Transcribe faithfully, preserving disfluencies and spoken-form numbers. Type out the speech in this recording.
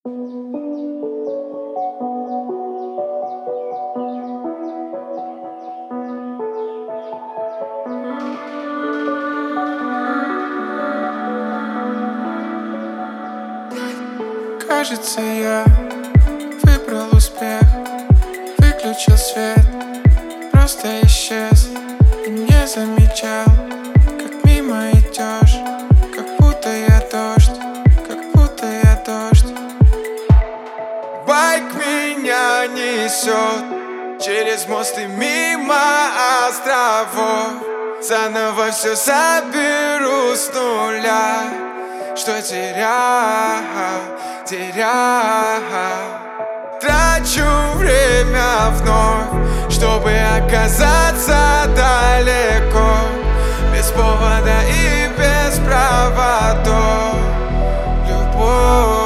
Кажется, я выбрал успех, выключил свет, просто исчез и не замечал, как мимо идешь, как будто я дождь, как будто я дождь. Байк меня несет через мост и мимо островов. Заново все соберу с нуля, что терял, терял. Трачу время вновь, чтобы оказаться далеко, без повода и без проводов. Любовь.